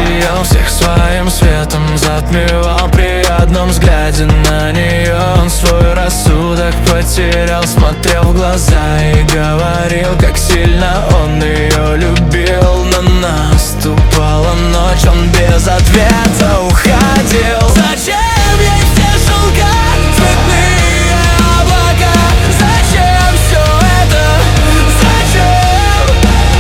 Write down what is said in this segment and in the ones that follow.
ее всех своим светом затмевал. При одном взгляде на нее он свой рассудок потерял. Смотрел в глаза и говорил, как сильно он ее любил. Но наступала ночь, он без ответа уходил. Зачем ей все шелка, цветные облака? Зачем все это? Зачем?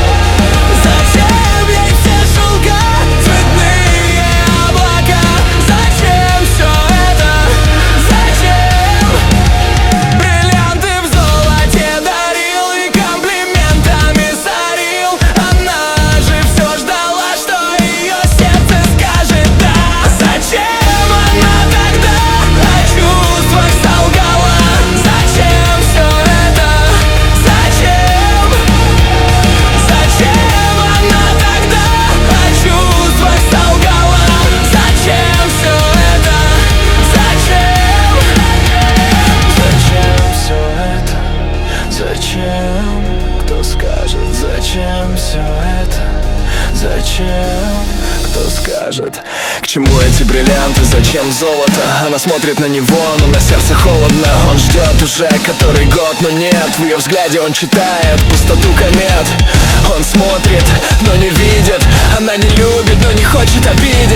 Зачем ей все шелка, цветные облака? Зачем все это? Зачем? Бриллианты в золоте дарил и комплиментами сорил. Она же все ждала, что ее сердце скажет да. Зачем она тогда о чувствах солгала? Зачем все это? Зачем? Зачем она тогда о чувствах солгала? Зачем все это? Зачем? Зачем все это? Зачем? Кто скажет, зачем все это? Зачем? Кто скажет? К чему эти бриллианты, зачем золото? Она смотрит на него, но на сердце холодно. Он ждет уже который год, но нет. В ее взгляде он читает пустоту комет. Он смотрит, но не видит. Она не любит, но не хочет обидеть.